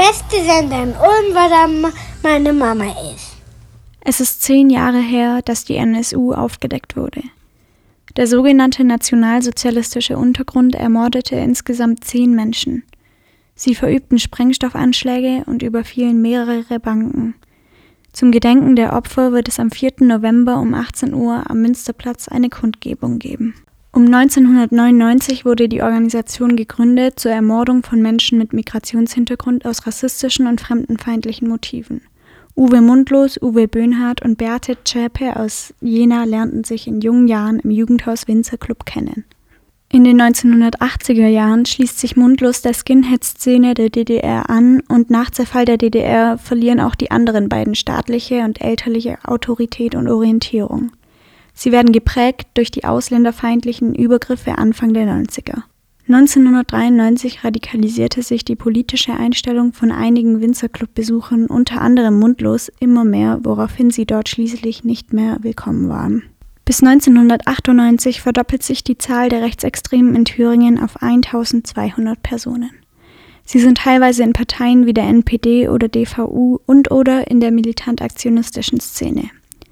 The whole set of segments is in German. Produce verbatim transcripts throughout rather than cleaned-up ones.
beste Sender in Ulm, weil da meine Mama ist. Es ist zehn Jahre her, dass die N S U aufgedeckt wurde. Der sogenannte nationalsozialistische Untergrund ermordete insgesamt zehn Menschen. Sie verübten Sprengstoffanschläge und überfielen mehrere Banken. Zum Gedenken der Opfer wird es am vierten November um achtzehn Uhr am Münsterplatz eine Kundgebung geben. Um neunzehnhundertneunundneunzig wurde die Organisation gegründet zur Ermordung von Menschen mit Migrationshintergrund aus rassistischen und fremdenfeindlichen Motiven. Uwe Mundlos, Uwe Böhnhardt und Beate Zschäpe aus Jena lernten sich in jungen Jahren im Jugendhaus Winzer Club kennen. In den neunzehnhundertachtziger Jahren schließt sich Mundlos der Skinhead-Szene der D D R an und nach Zerfall der D D R verlieren auch die anderen beiden staatliche und elterliche Autorität und Orientierung. Sie werden geprägt durch die ausländerfeindlichen Übergriffe Anfang der neunziger. neunzehnhundertdreiundneunzig radikalisierte sich die politische Einstellung von einigen Winzer-Club-Besuchern, unter anderem Mundlos, immer mehr, woraufhin sie dort schließlich nicht mehr willkommen waren. Bis neunzehnhundertachtundneunzig verdoppelt sich die Zahl der Rechtsextremen in Thüringen auf eintausendzweihundert Personen. Sie sind teilweise in Parteien wie der N P D oder D V U und oder in der militant-aktionistischen Szene.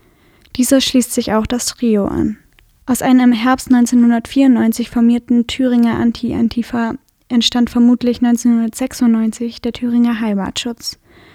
Dieser schließt sich auch das Trio an. Aus einer im Herbst neunzehnhundertvierundneunzig formierten Thüringer Anti-Antifa entstand vermutlich neunzehnhundertsechsundneunzig der Thüringer Heimatschutz.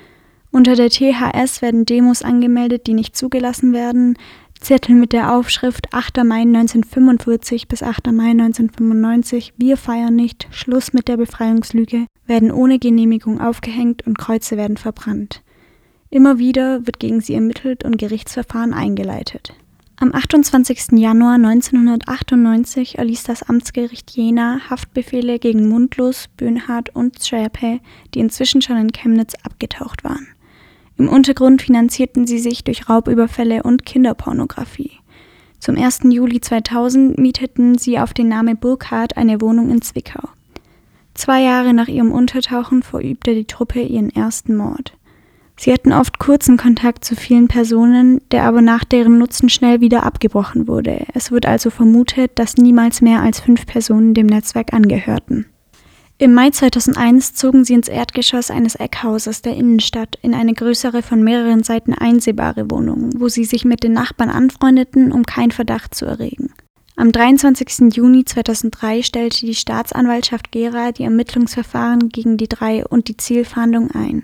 Unter der T H S werden Demos angemeldet, die nicht zugelassen werden. Zettel mit der Aufschrift achter Mai neunzehnhundertfünfundvierzig bis achter Mai neunzehnhundertfünfundneunzig, wir feiern nicht, Schluss mit der Befreiungslüge, werden ohne Genehmigung aufgehängt und Kreuze werden verbrannt. Immer wieder wird gegen sie ermittelt und Gerichtsverfahren eingeleitet. Am achtundzwanzigsten Januar neunzehnhundertachtundneunzig erließ das Amtsgericht Jena Haftbefehle gegen Mundlos, Böhnhardt und Zschäpe, die inzwischen schon in Chemnitz abgetaucht waren. Im Untergrund finanzierten sie sich durch Raubüberfälle und Kinderpornografie. Zum ersten Juli zweitausend mieteten sie auf den Namen Burkhardt eine Wohnung in Zwickau. Zwei Jahre nach ihrem Untertauchen verübte die Truppe ihren ersten Mord. Sie hatten oft kurzen Kontakt zu vielen Personen, der aber nach deren Nutzen schnell wieder abgebrochen wurde. Es wird also vermutet, dass niemals mehr als fünf Personen dem Netzwerk angehörten. Im Mai zweitausendeins zogen sie ins Erdgeschoss eines Eckhauses der Innenstadt in eine größere, von mehreren Seiten einsehbare Wohnung, wo sie sich mit den Nachbarn anfreundeten, um keinen Verdacht zu erregen. Am dreiundzwanzigsten Juni zweitausenddrei stellte die Staatsanwaltschaft Gera die Ermittlungsverfahren gegen die drei und die Zielfahndung ein.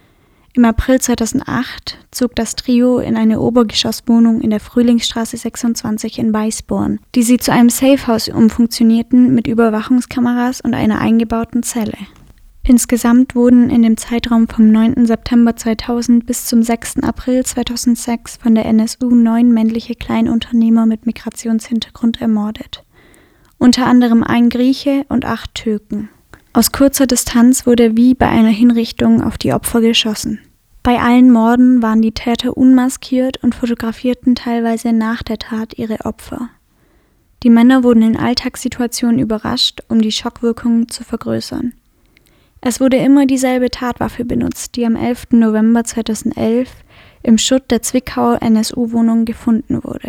Im April zweitausendacht zog das Trio in eine Obergeschosswohnung in der Frühlingsstraße sechsundzwanzig in Weißborn, die sie zu einem Safehouse umfunktionierten mit Überwachungskameras und einer eingebauten Zelle. Insgesamt wurden in dem Zeitraum vom neunten September zweitausend bis zum sechsten April zweitausendsechs von der N S U neun männliche Kleinunternehmer mit Migrationshintergrund ermordet. Unter anderem ein Grieche und acht Türken. Aus kurzer Distanz wurde wie bei einer Hinrichtung auf die Opfer geschossen. Bei allen Morden waren die Täter unmaskiert und fotografierten teilweise nach der Tat ihre Opfer. Die Männer wurden in Alltagssituationen überrascht, um die Schockwirkung zu vergrößern. Es wurde immer dieselbe Tatwaffe benutzt, die am elften November zweitausendelf im Schutt der Zwickauer N S U-Wohnung gefunden wurde.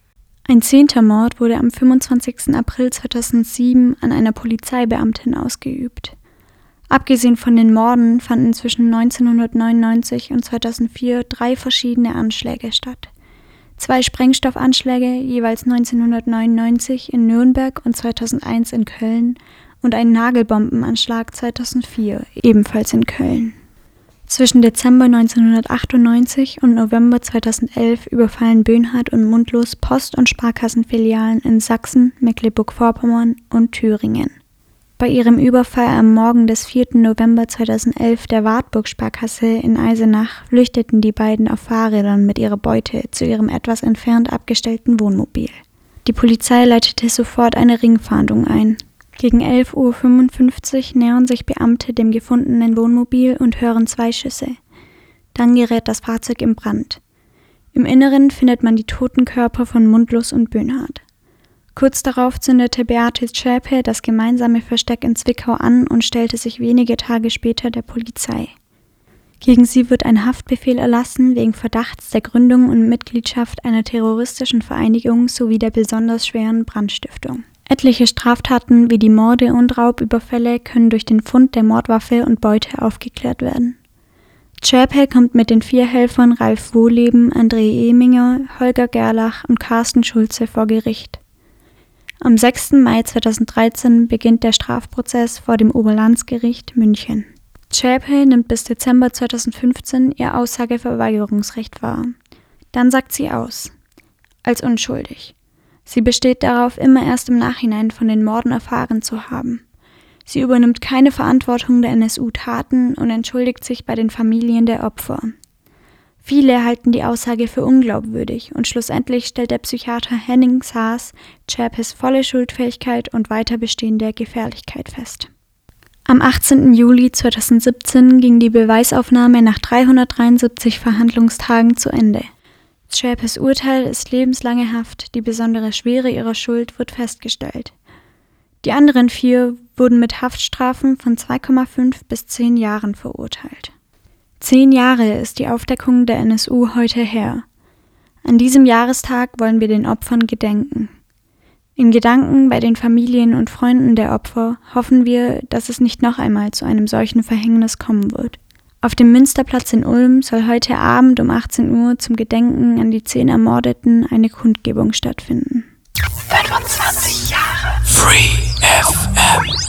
Ein zehnter Mord wurde am fünfundzwanzigsten April zweitausendsieben an einer Polizeibeamtin ausgeübt. Abgesehen von den Morden fanden zwischen neunzehnhundertneunundneunzig und zweitausendvier drei verschiedene Anschläge statt. Zwei Sprengstoffanschläge, jeweils neunzehnhundertneunundneunzig in Nürnberg und zweitausendeins in Köln, und ein Nagelbombenanschlag zweitausendvier, ebenfalls in Köln. Zwischen Dezember neunzehnhundertachtundneunzig und November zweitausendelf überfallen Böhnhardt und Mundlos Post- und Sparkassenfilialen in Sachsen, Mecklenburg-Vorpommern und Thüringen. Bei ihrem Überfall am Morgen des vierten November zweitausendelf der Wartburg-Sparkasse in Eisenach flüchteten die beiden auf Fahrrädern mit ihrer Beute zu ihrem etwas entfernt abgestellten Wohnmobil. Die Polizei leitete sofort eine Ringfahndung ein. Gegen elf Uhr fünfundfünfzig nähern sich Beamte dem gefundenen Wohnmobil und hören zwei Schüsse. Dann gerät das Fahrzeug in Brand. Im Inneren findet man die toten Körper von Mundlos und Böhnhardt. Kurz darauf zündete Beate Zschäpe das gemeinsame Versteck in Zwickau an und stellte sich wenige Tage später der Polizei. Gegen sie wird ein Haftbefehl erlassen wegen Verdachts der Gründung und Mitgliedschaft einer terroristischen Vereinigung sowie der besonders schweren Brandstiftung. Etliche Straftaten wie die Morde und Raubüberfälle können durch den Fund der Mordwaffe und Beute aufgeklärt werden. Zschäpe kommt mit den vier Helfern Ralf Wohleben, André Eminger, Holger Gerlach und Carsten Schulze vor Gericht. Am sechsten Mai zweitausenddreizehn beginnt der Strafprozess vor dem Oberlandesgericht München. Zschäpe nimmt bis Dezember zweitausendfünfzehn ihr Aussageverweigerungsrecht wahr. Dann sagt sie aus. Als unschuldig. Sie besteht darauf, immer erst im Nachhinein von den Morden erfahren zu haben. Sie übernimmt keine Verantwortung der N S U-Taten und entschuldigt sich bei den Familien der Opfer. Viele halten die Aussage für unglaubwürdig und schlussendlich stellt der Psychiater Henning Saas Zschäpes volle Schuldfähigkeit und weiter bestehende Gefährlichkeit fest. Am achtzehnten Juli zweitausendsiebzehn ging die Beweisaufnahme nach dreihundertdreiundsiebzig Verhandlungstagen zu Ende. Zschäpes Urteil ist lebenslange Haft, die besondere Schwere ihrer Schuld wird festgestellt. Die anderen vier wurden mit Haftstrafen von zwei Komma fünf bis zehn Jahren verurteilt. Zehn Jahre ist die Aufdeckung der N S U heute her. An diesem Jahrestag wollen wir den Opfern gedenken. In Gedanken bei den Familien und Freunden der Opfer hoffen wir, dass es nicht noch einmal zu einem solchen Verhängnis kommen wird. Auf dem Münsterplatz in Ulm soll heute Abend um achtzehn Uhr zum Gedenken an die zehn Ermordeten eine Kundgebung stattfinden. fünfundzwanzig Jahre Free F M.